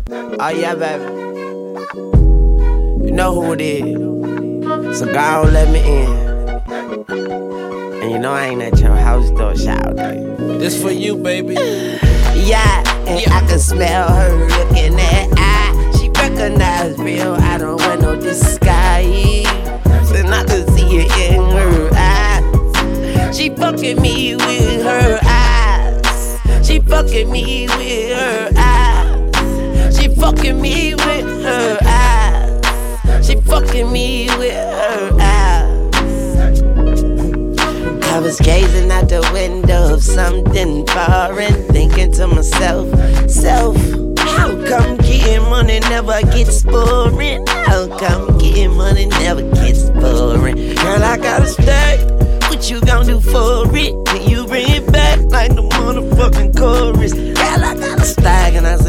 Oh yeah, baby. You know who it is. So God let me in. And you know I ain't at your house door shout. This for you, baby. Yeah, and I can smell her looking at eye. She recognize real, I don't wear no disguise. And I can see it in her eyes. She fucking me with her eyes. She fucking me with her eyes. She fucking me with her eyes. She fucking me with her eyes. I was gazing out the window of something foreign, thinking to myself, how come getting money never gets boring? How come getting money never gets boring? Girl, I gotta stay. What you gon' do for it? Can you bring it back like the motherfucking chorus? Girl, I gotta stack, and I say